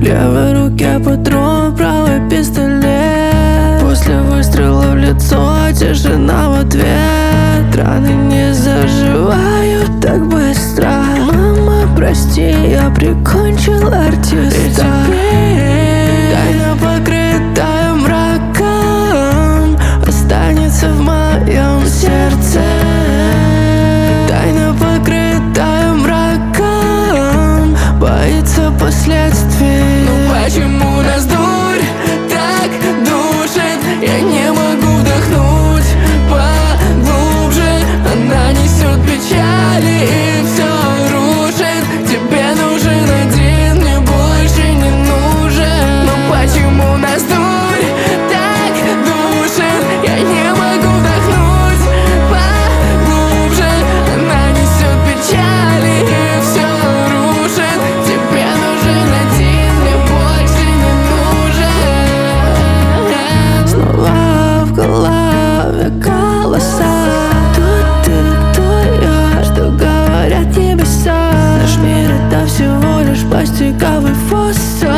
левой руке патрон, в правой пистолет. После выстрела в лицо тишина в ответ. Раны не заживают так быстро. Мама, прости, я прикончил артиста. Тайна, покрытая мраком, останется в моем сердце. Тайна, покрытая мраком, боится последствий. Ну почему нас дурь так душит? Я не могу вдохнуть поглубже. Она несет печали и все рушит. Тебе нужен один, мне больше не нужен. Но почему нас дурь так душит? Я не могу вдохнуть поглубже. Она несет печали и все рушит. Тебе нужен один, мне больше не нужен. Снова в голове голоса. Тут ты, кто я, что говорят небеса. Наш мир — это всего лишь пластиковый фасад.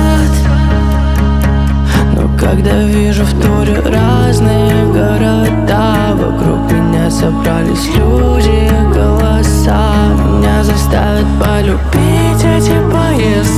Но когда вижу в туре разные города, вокруг меня собрались люди, голоса. Меня заставят полюбить эти поезда.